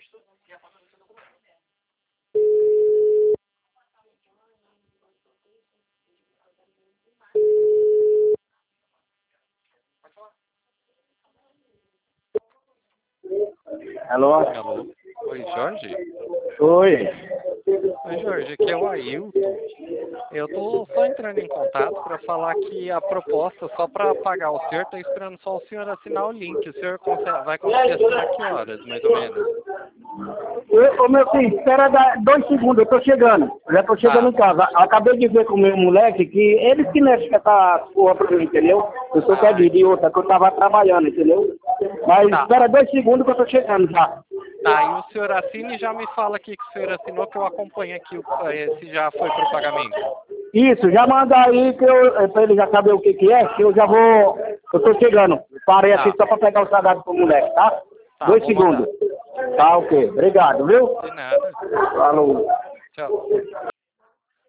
Alô? Alô? Oi, Jorge? Oi. Oi, Jorge, aqui é o Ailton. Eu tô só entrando em contato para falar que a proposta só para pagar o senhor, tô esperando só o senhor assinar o link. O senhor vai conseguir assinar que horas, mais ou menos? Ô meu filho, espera 2 segundos, eu tô chegando. Já tô chegando em casa. Acabei de ver com o meu moleque que eles que mexem com essa porra pra mim, entendeu? Eu sou perdido e outra, que eu tava trabalhando, entendeu? Mas espera 2 segundos que eu tô chegando já. Tá, e o senhor assina e já me fala aqui que o senhor assinou, que eu acompanho aqui se já foi pro pagamento. Isso, já manda aí que pra ele já saber o que é, que eu já vou. Eu tô chegando. Parei aqui só pra pegar o sagrado pro moleque, tá? 2 segundos. Tá, ok. Obrigado, viu? De nada. Falou. Tchau.